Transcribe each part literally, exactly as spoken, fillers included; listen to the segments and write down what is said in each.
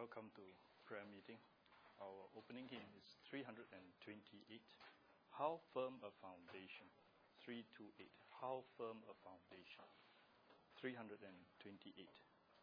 Welcome to prayer meeting. Our opening hymn is three hundred twenty-eight. How firm a foundation. three twenty-eight. How firm a foundation. three hundred twenty-eight.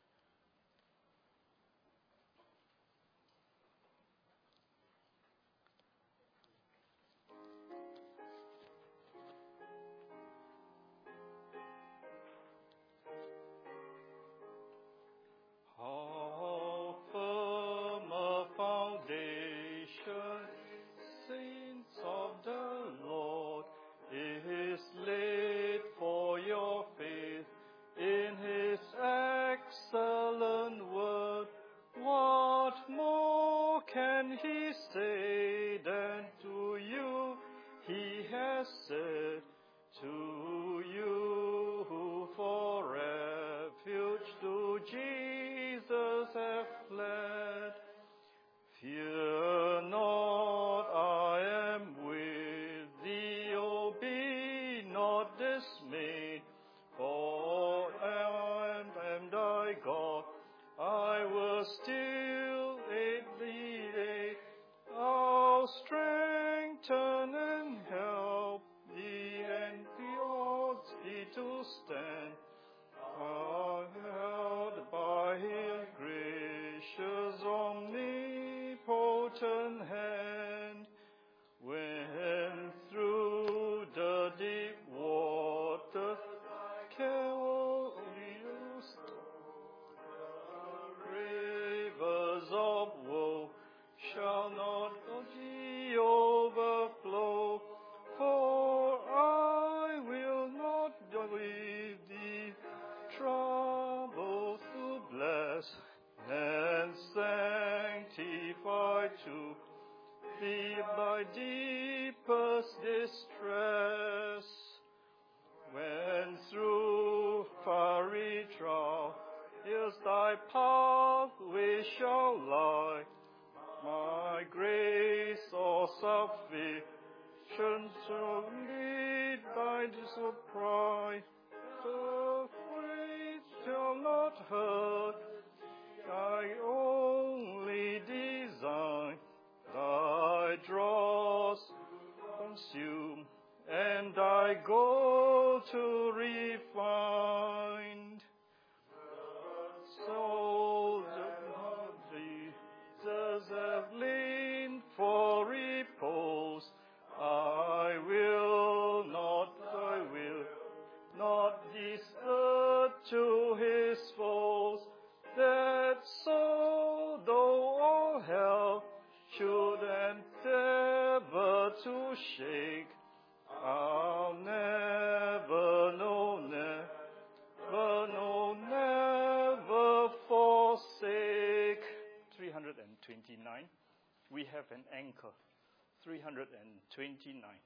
twenty-nine. We have an anchor. three hundred twenty-nine.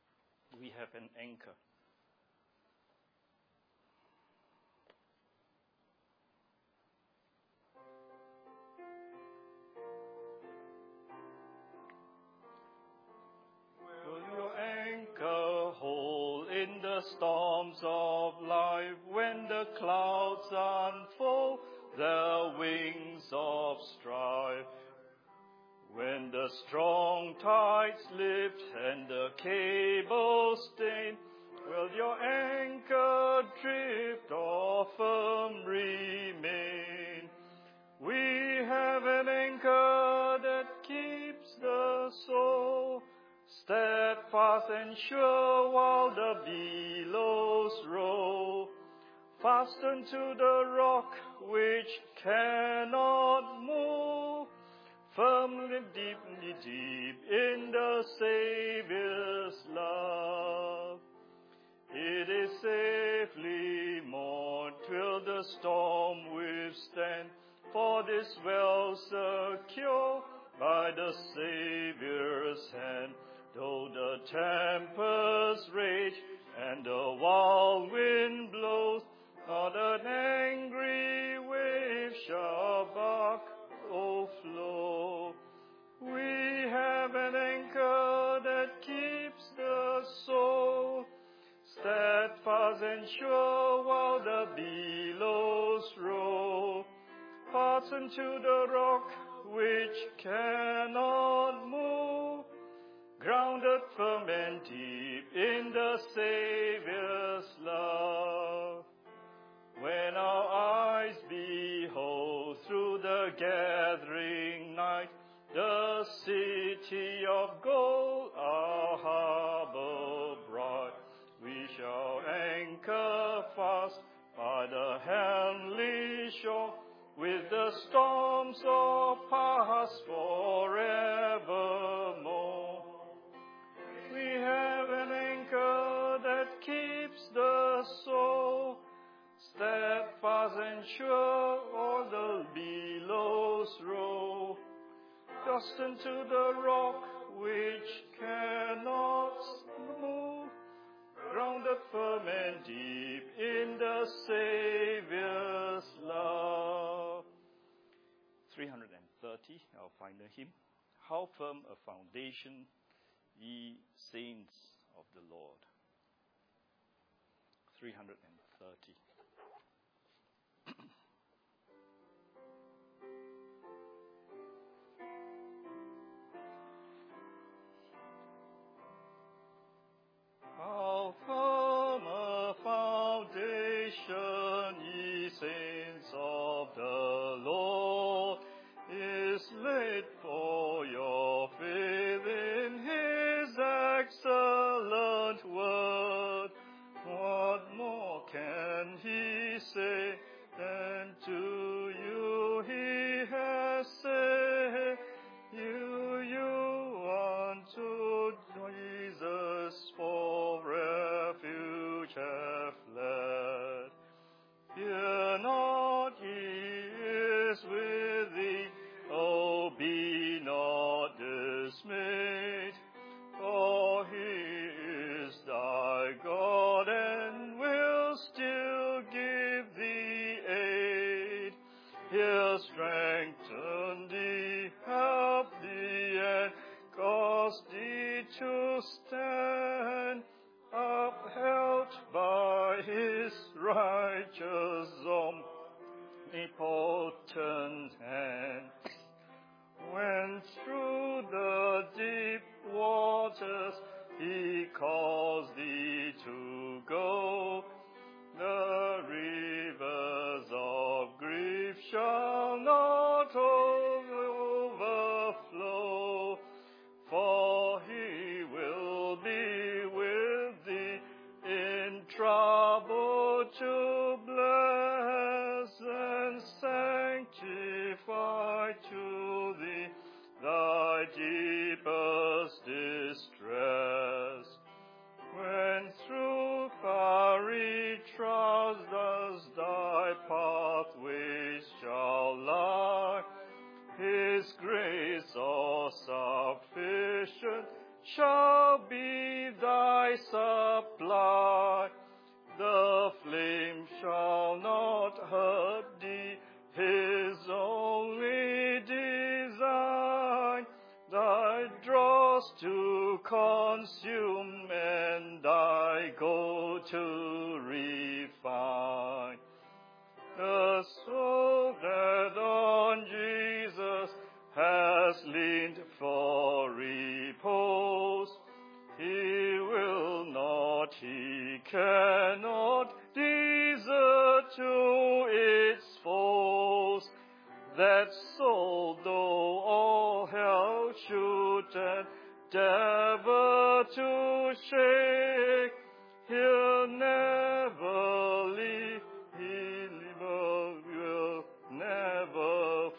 We have an anchor. Will your anchor hold in the storms of life when the clouds unfold their wings of strife? When the strong tides lift and the cables stain, will your anchor drift or firm remain? We have an anchor that keeps the soul steadfast and sure while the billows roll, fastened to the rock which cannot move, firmly, deeply, deep in the Savior's love. It is safely moored till the storm withstand, for this well secure by the Savior's hand. Though the tempest rage and the wild wind blows, not an angry wave shall bark or flow. We have an anchor that keeps the soul steadfast and sure while the billows roll, fastened to the rock which cannot move, grounded firm and deep in the Saviour's love. When our eyes behold through the gathering night the city of gold, our harbor bright, we shall anchor fast by the heavenly shore, with the storms of past forevermore. We have an anchor that keeps the soul steadfast and sure, all the billows roll, fastened to the rock which cannot move, grounded firm and deep in the Saviour's love. three hundred thirty, our final hymn. How firm a foundation, ye saints of the Lord. three hundred thirty. How firm a foundation, ye saints of the Lord, is laid for your faith in His excellent word. What more can He say than to you He has said? You, you unto Jesus for refuge have fled. Fear not, He is with thee. Oh, be not dismayed, for He is thy God and will still give thee aid. He'll strengthen thee, help thee, and cause thee to stand, upheld by His righteous omnipotent hand. When through the deep waters He calls thee to go, the rivers of grief shall not overflow, for He will be with thee in trouble to bless and sanctify to thee thy deepest distress. When through fiery trials thus thy pathways shall lie, His grace all sufficient shall be thy supply. The flame shall not hurt thee, His only design, thy dross to consume and thy gold to refine. The soul that on Jesus has leaned for repose, He will not, He cannot desert to its foes. That soul, though all hell should endeavor to shake, He'll never leave, He will never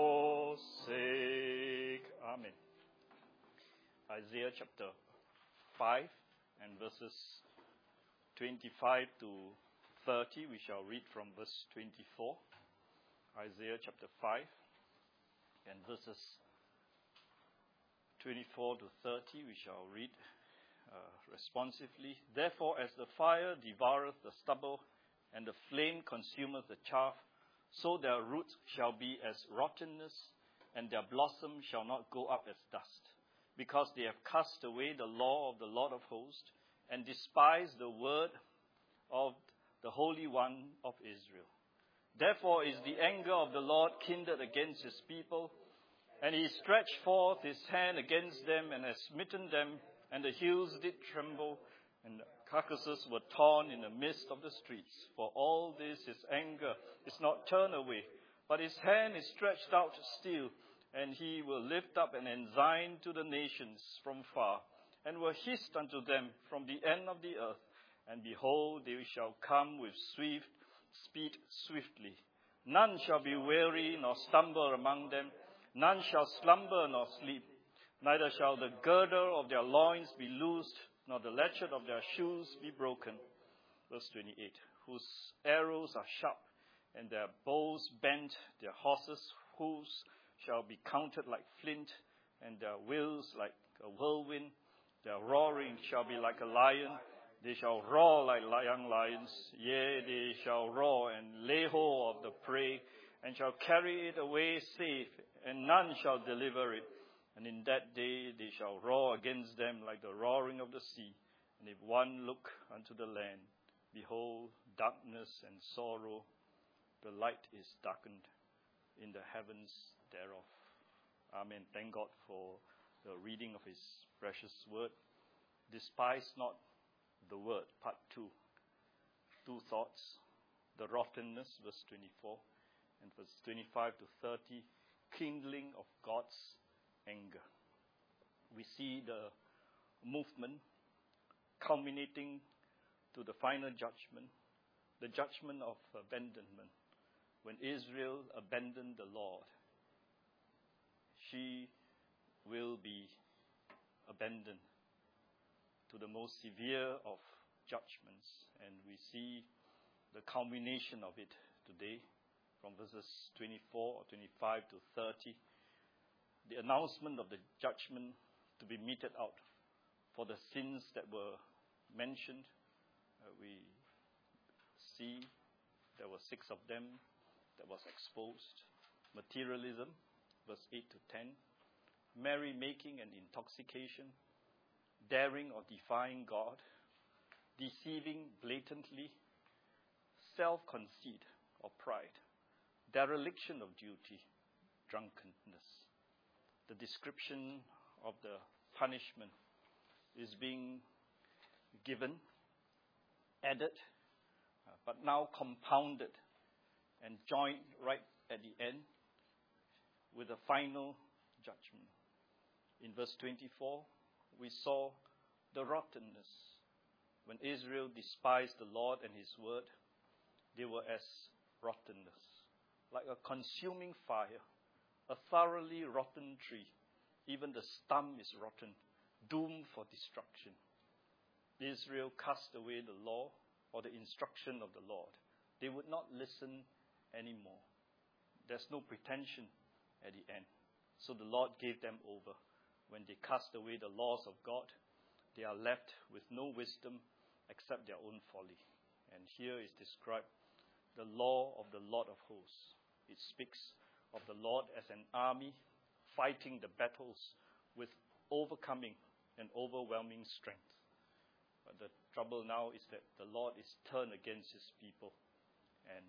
forsake. Amen. Isaiah chapter five and verses twenty-five to thirty. We shall read from verse twenty-four. Isaiah chapter five and verses twenty-four to thirty. We shall read uh, responsively. Therefore, as the fire devoureth the stubble, and the flame consumeth the chaff, so their roots shall be as rottenness, and their blossom shall not go up as dust, because they have cast away the law of the Lord of hosts, and despised the word of the Holy One of Israel. Therefore is the anger of the Lord kindled against his people, and he stretched forth his hand against them and has smitten them, and the hills did tremble, and the carcasses were torn in the midst of the streets. For all this his anger is not turned away, but his hand is stretched out still, and he will lift up an ensign to the nations from far, and will hist unto them from the end of the earth. And behold, they shall come with swift speed swiftly. None shall be weary nor stumble among them. None shall slumber nor sleep. Neither shall the girdle of their loins be loosed, nor the latchet of their shoes be broken. Verse twenty-eight. Whose arrows are sharp, and their bows bent. Their horses' hoofs shall be counted like flint, and their wheels like a whirlwind. Their roaring shall be like a lion. They shall roar like young lions. Yea, they shall roar and lay hold of the prey, and shall carry it away safe, and none shall deliver it. And in that day they shall roar against them like the roaring of the sea. And if one look unto the land, behold, darkness and sorrow, the light is darkened in the heavens thereof. Amen. Thank God for the reading of his precious word. Despise not the word, part two. Two thoughts. The rottenness, verse twenty-four, and verse twenty-five to thirty, kindling of God's anger. We see the movement culminating to the final judgment, the judgment of abandonment. When Israel abandoned the Lord, she will be abandoned to the most severe of judgments. And we see the culmination of it today from verses twenty-four or twenty-five to thirty. The announcement of the judgment to be meted out for the sins that were mentioned. Uh, we see there were six of them that was exposed. Materialism, verse eight to ten. Merrymaking and intoxication. Daring or defying God. Deceiving blatantly. Self-conceit or pride. Dereliction of duty. Drunkenness. The description of the punishment is being given, added, uh, but now compounded and joined right at the end with a final judgment. In verse twenty-four, we saw the rottenness. When Israel despised the Lord and his word, they were as rottenness, like a consuming fire, a thoroughly rotten tree. Even the stump is rotten, doomed for destruction. Israel cast away the law or the instruction of the Lord. They would not listen anymore. There's no pretension at the end. So the Lord gave them over. When they cast away the laws of God, they are left with no wisdom except their own folly. And here is described the law of the Lord of hosts. It speaks of the Lord as an army fighting the battles with overcoming and overwhelming strength. But the trouble now is that the Lord is turned against his people. And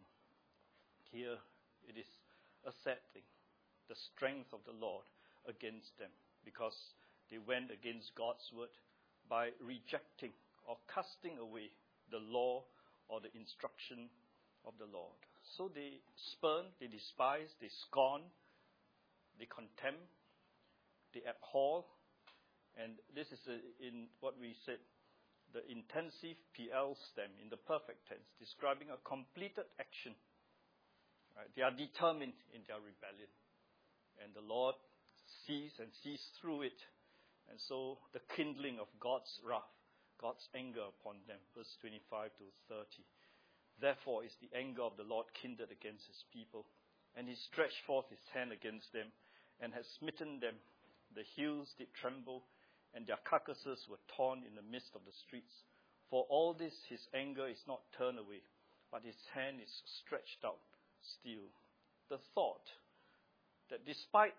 here it is a sad thing, the strength of the Lord against them, because they went against God's word by rejecting or casting away the law or the instruction of the Lord. So they spurn, they despise, they scorn, they contemn, they abhor. And this is a, in what we said, the intensive P L stem in the perfect tense, describing a completed action. Right? They are determined in their rebellion. And the Lord sees and sees through it. And so the kindling of God's wrath, God's anger upon them, verse twenty-five to thirty. Therefore is the anger of the Lord kindled against his people, and he stretched forth his hand against them, and has smitten them. The hills did tremble, and their carcasses were torn in the midst of the streets. For all this his anger is not turned away, but his hand is stretched out still. The thought that despite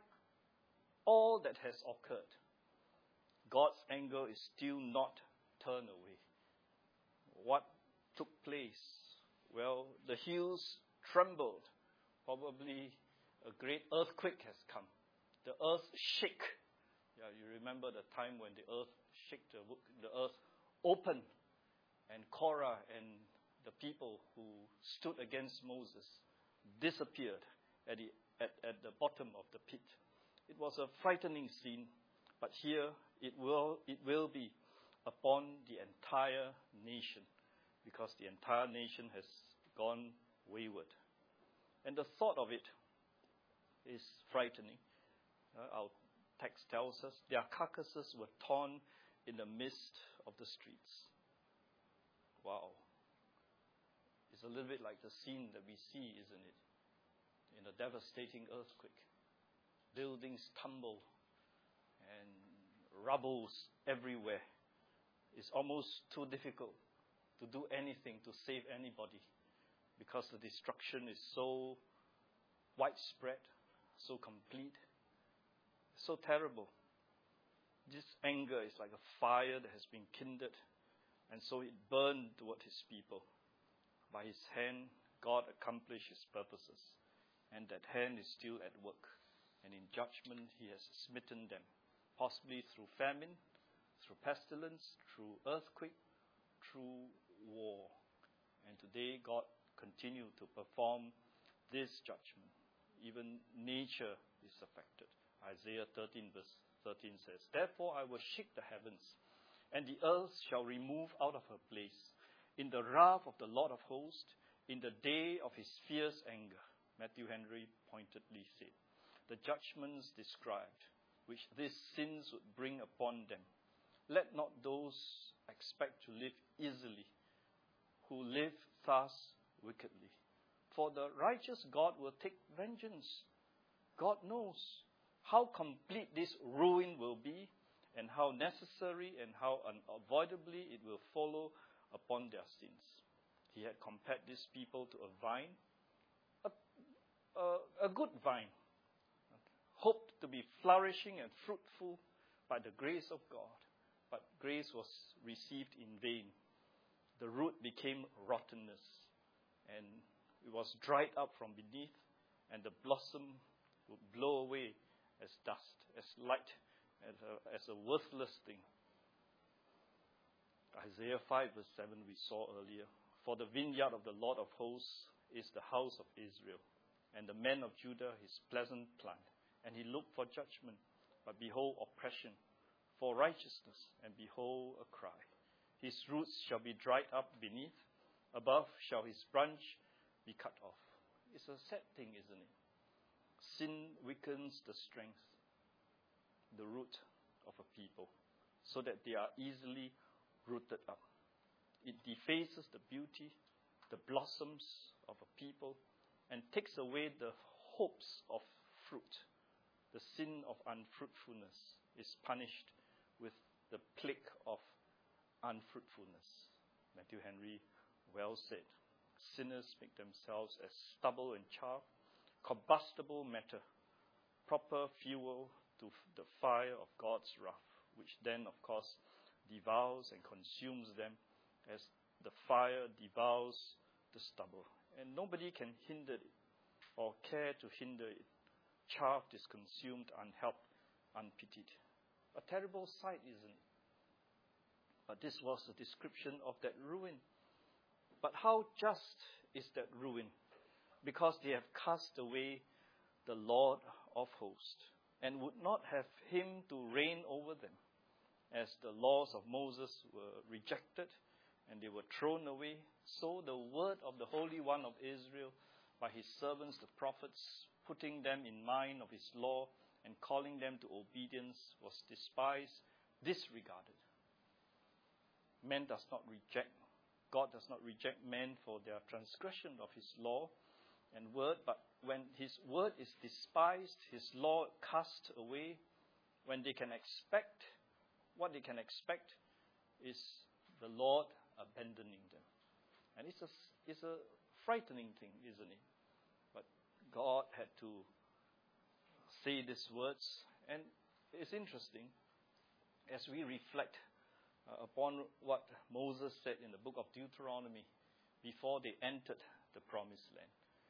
all that has occurred, God's anger is still not turned away. What took place? Well, the hills trembled. Probably a great earthquake has come. The earth shook. Yeah, you remember the time when the earth shook, the, the earth opened, and Korah and the people who stood against Moses disappeared at the, at, at the bottom of the pit. It was a frightening scene, but here it will, it will be upon the entire nation, because the entire nation has gone wayward. And the thought of it is frightening. Uh, our text tells us their carcasses were torn in the midst of the streets. Wow. It's a little bit like the scene that we see, isn't it? In a devastating earthquake. Buildings tumble and rubble's everywhere. It's almost too difficult to do anything to save anybody, because the destruction is so widespread, so complete, so terrible. This anger is like a fire that has been kindled, and so it burned toward his people. By his hand, God accomplished his purposes, and that hand is still at work. And in judgment, he has smitten them, possibly through famine, through pestilence, through earthquake, through war. And today, God continues to perform this judgment. Even nature is affected. Isaiah thirteen verse thirteen says, "Therefore I will shake the heavens, and the earth shall remove out of her place, in the wrath of the Lord of hosts, in the day of his fierce anger." Matthew Henry pointedly said, the judgments described, which these sins would bring upon them. Let not those expect to live easily, who live thus wickedly. For the righteous God will take vengeance. God knows how complete this ruin will be, and how necessary and how unavoidably it will follow upon their sins. He had compared these people to a vine, a, a, a good vine, hoped to be flourishing and fruitful by the grace of God. But grace was received in vain. The root became rottenness, and it was dried up from beneath, and the blossom would blow away as dust, as light, as a, as a worthless thing. Isaiah five verse seven we saw earlier. For the vineyard of the Lord of hosts is the house of Israel, and the men of Judah his pleasant plant. And he looked for judgment, but behold oppression, for righteousness, and behold a cry. His roots shall be dried up beneath, above shall his branch be cut off. It's a sad thing, isn't it? Sin weakens the strength, the root of a people, so that they are easily rooted up. It defaces the beauty, the blossoms of a people, and takes away the hopes of fruit. The sin of unfruitfulness is punished with the plague of unfruitfulness. Matthew Henry well said, sinners make themselves as stubble and chaff, combustible matter, proper fuel to the fire of God's wrath, which then, of course, devours and consumes them as the fire devours the stubble. And nobody can hinder it or care to hinder it. Chaff is consumed, unhelped, unpitied. A terrible sight, isn't it? But this was a description of that ruin. But how just is that ruin? Because they have cast away the Lord of hosts, and would not have him to reign over them. As the laws of Moses were rejected, and they were thrown away, so the word of the Holy One of Israel, by his servants the prophets, putting them in mind of his law and calling them to obedience, was despised, disregarded. Man does not reject, God does not reject men for their transgression of his law and word, but when his word is despised, his law cast away, when they can expect, what they can expect is the Lord abandoning them. And it's a, it's a frightening thing, isn't it? But God had to say these words. And it's interesting, as we reflect uh, upon what Moses said in the book of Deuteronomy before they entered the promised land.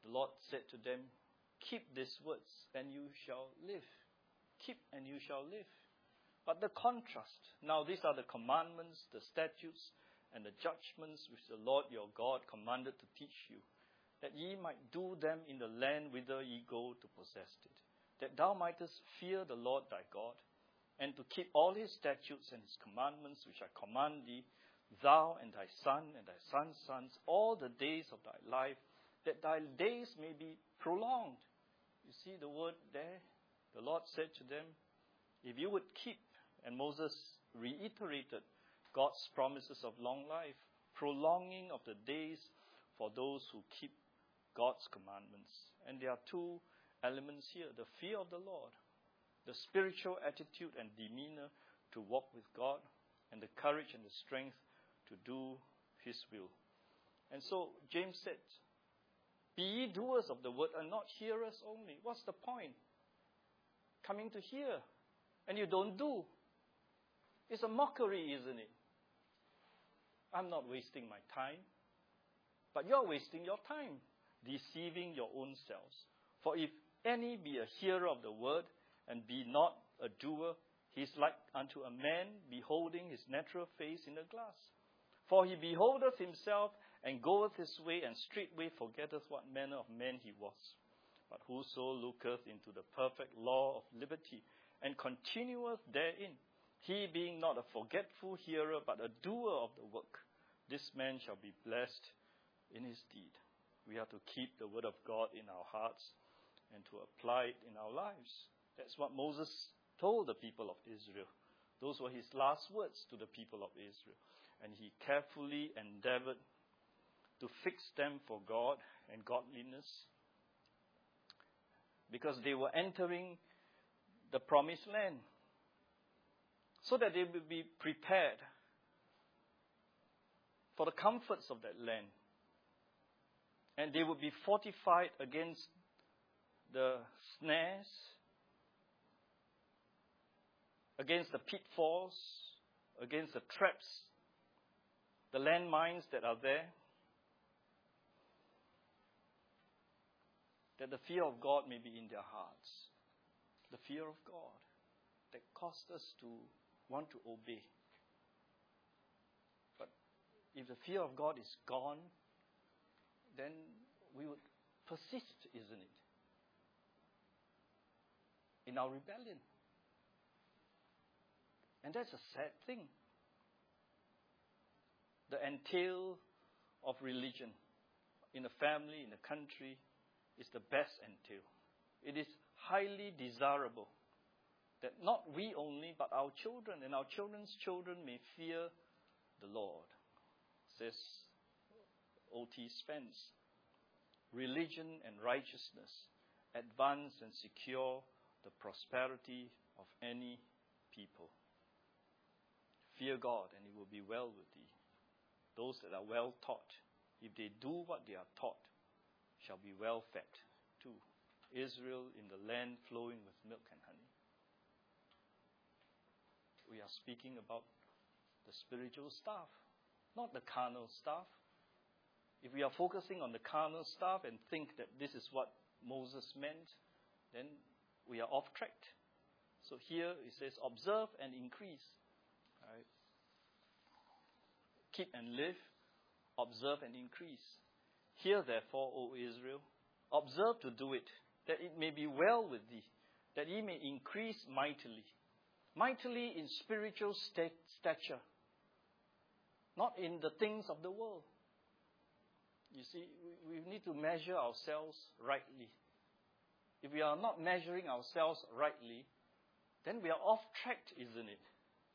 The Lord said to them, keep these words and you shall live. Keep and you shall live. But the contrast, now these are the commandments, the statutes, and the judgments which the Lord your God commanded to teach you, that ye might do them in the land whither ye go to possess it, that thou mightest fear the Lord thy God, and to keep all his statutes and his commandments which I command thee, thou and thy son and thy son's sons, all the days of thy life, that thy days may be prolonged. You see the word there? The Lord said to them, if you would keep, and Moses reiterated God's promises of long life, prolonging of the days for those who keep God's commandments. And there are two elements here, the fear of the Lord, the spiritual attitude and demeanor to walk with God, and the courage and the strength to do his will. And so James said, be ye doers of the word and not hearers only. What's the point? Coming to hear and you don't do. It's a mockery, isn't it? I'm not wasting my time, but you're wasting your time, deceiving your own selves. For if any be a hearer of the word and be not a doer, he is like unto a man beholding his natural face in a glass. For he beholdeth himself and goeth his way, and straightway forgetteth what manner of man he was. But whoso looketh into the perfect law of liberty, and continueth therein, he being not a forgetful hearer, but a doer of the work, this man shall be blessed in his deed. We have to keep the word of God in our hearts and to apply it in our lives. That's what Moses told the people of Israel. Those were his last words to the people of Israel. And he carefully endeavored to fix them for God and godliness, because they were entering the promised land, so that they would be prepared for the comforts of that land. And they would be fortified against the snares, against the pitfalls, against the traps, the landmines that are there. That the fear of God may be in their hearts. The fear of God that caused us to want to obey. But if the fear of God is gone, then we would persist, isn't it, in our rebellion. And that's a sad thing. The entail of religion in a family, in a country, is the best entail. It is highly desirable that not we only, but our children and our children's children may fear the Lord, says O T Spence. Religion and righteousness advance and secure the prosperity of any people. Fear God, and it will be well with thee. Those that are well taught, if they do what they are taught, shall be well fed too. Israel in the land flowing with milk and honey. We are speaking about the spiritual stuff, not the carnal stuff. If we are focusing on the carnal stuff and think that this is what Moses meant, then we are off track. So here it says, observe and increase. Right? Keep and live, observe and increase. Hear therefore, O Israel, observe to do it, that it may be well with thee, that ye may increase mightily. Mightily in spiritual stat- stature, not in the things of the world. You see, we, we need to measure ourselves rightly. If we are not measuring ourselves rightly, then we are off track, isn't it?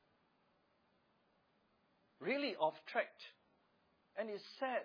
Really off track. And it's sad.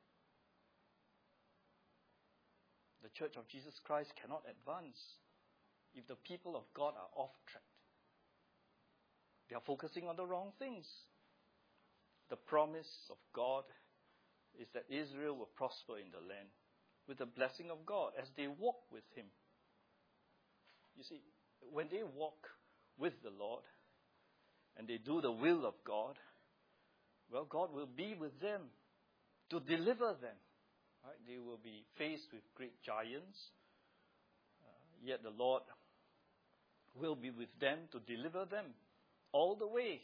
The Church of Jesus Christ cannot advance if the people of God are off track. They are focusing on the wrong things. The promise of God is that Israel will prosper in the land with the blessing of God as they walk with Him. You see, when they walk with the Lord and they do the will of God, well, God will be with them to deliver them Right? They will be faced with great giants, uh, yet the Lord will be with them to deliver them all the way.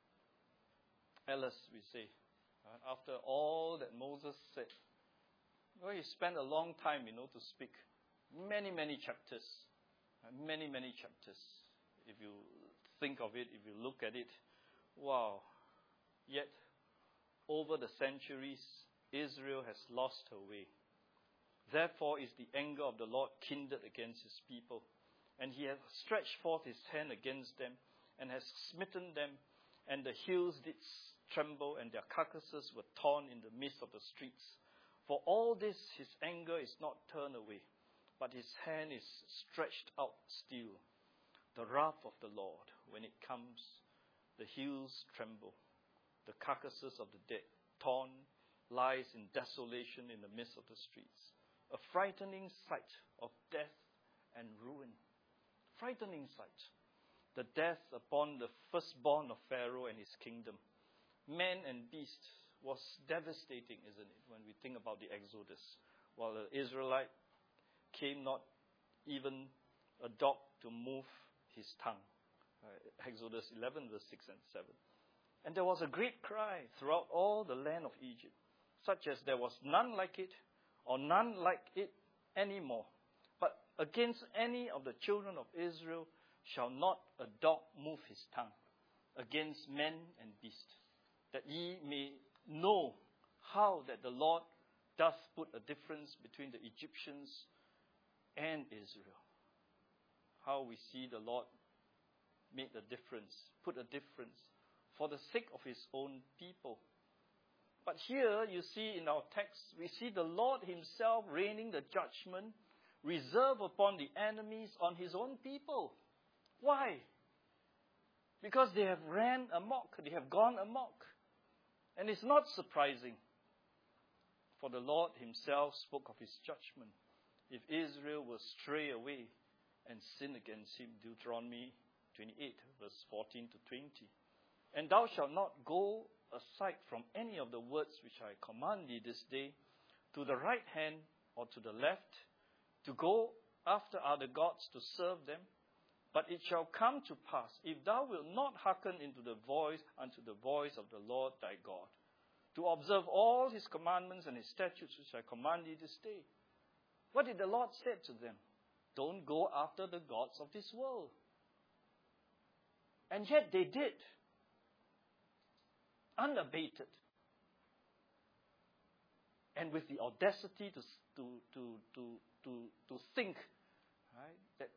Alice, we say, uh, after all that Moses said, well, he spent a long time, you know, to speak. Many, many chapters. Uh, many, many chapters. If you think of it, if you look at it, wow. Yet, over the centuries, Israel has lost her way. Therefore is the anger of the Lord kindled against his people. And he has stretched forth his hand against them, and has smitten them, and the hills did tremble, and their carcasses were torn in the midst of the streets. For all this his anger is not turned away, but his hand is stretched out still. The wrath of the Lord, when it comes, the hills tremble. The carcasses of the dead, torn, lies in desolation in the midst of the streets. A frightening sight of death and ruin. Frightening sight. The death upon the firstborn of Pharaoh and his kingdom. Man and beast was devastating, isn't it, when we think about the Exodus. While the Israelite came not even a dog to move his tongue. Uh, Exodus eleven, verse six and seven. And there was a great cry throughout all the land of Egypt, such as there was none like it, or none like it anymore. But against any of the children of Israel shall not a dog move his tongue, against men and beast, that ye may know how that the Lord doth put a difference between the Egyptians and Israel. How we see the Lord made a difference, put a difference, for the sake of his own people. But here you see in our text, we see the Lord himself raining the judgment reserved upon the enemies on his own people. Why? Because they have ran amok, they have gone amok. And it's not surprising, for the Lord himself spoke of his judgment if Israel will stray away and sin against him. Deuteronomy twenty-eight, verse fourteen to twenty. And thou shalt not go aside from any of the words which I command thee this day, to the right hand or to the left, to go after other gods to serve them. But it shall come to pass, if thou wilt not hearken into the voice unto the voice of the Lord thy God, to observe all his commandments and his statutes which I command thee this day. What did the Lord say to them? Don't go after the gods of this world. And yet they did, unabated, and with the audacity to to to to to, to think, right, that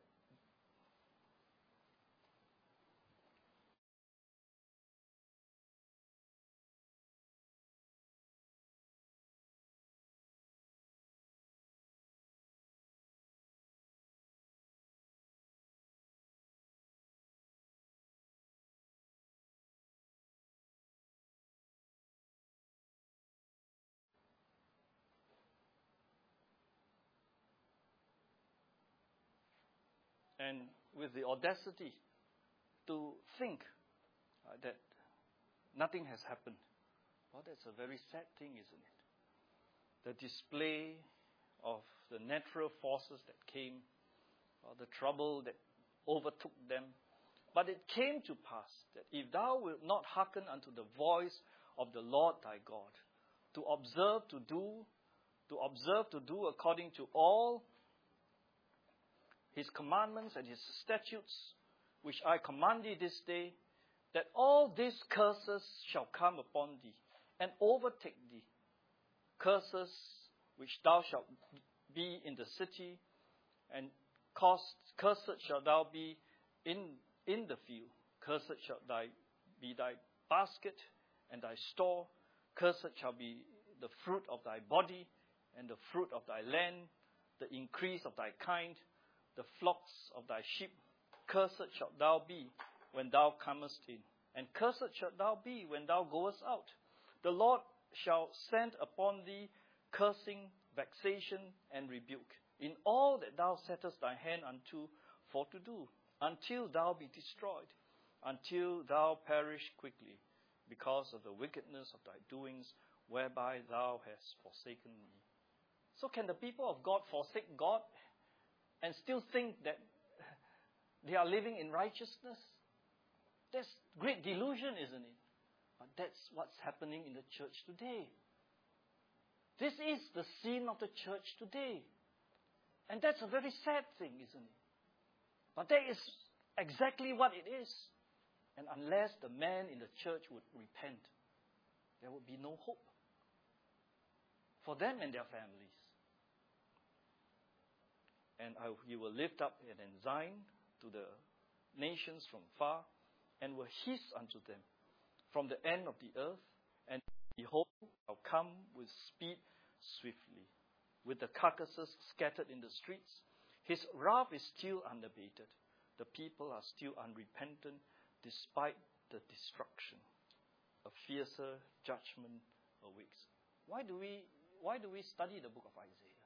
and with the audacity to think uh, that nothing has happened. Well, that's a very sad thing, isn't it? The display of the natural forces that came, or the trouble that overtook them. But it came to pass that if thou wilt not hearken unto the voice of the Lord thy God, to observe to do, to observe to do according to all his commandments and his statutes, which I command thee this day, that all these curses shall come upon thee and overtake thee. Curses which thou shalt be in the city, and cursed, cursed shalt thou be in, in the field. Cursed shall thy, be thy basket and thy store. Cursed shall be the fruit of thy body and the fruit of thy land, the increase of thy kind, the flocks of thy sheep. Cursed shalt thou be when thou comest in, and cursed shalt thou be when thou goest out. The Lord shall send upon thee cursing, vexation, and rebuke in all that thou settest thy hand unto for to do, until thou be destroyed, until thou perish quickly, because of the wickedness of thy doings, whereby thou hast forsaken me. So can the people of God forsake God and still think that they are living in righteousness? That's great delusion, isn't it? But that's what's happening in the church today. This is the sin of the church today. And that's a very sad thing, isn't it? But that is exactly what it is. And unless the man in the church would repent, there would be no hope for them and their families. And I, he will lift up an ensign to the nations from far, and will hiss unto them from the end of the earth, and behold, I'll come with speed swiftly, with the carcasses scattered in the streets. His wrath is still unabated. The people are still unrepentant, despite the destruction. A fiercer judgment awaits. Why do we why do we study the book of Isaiah?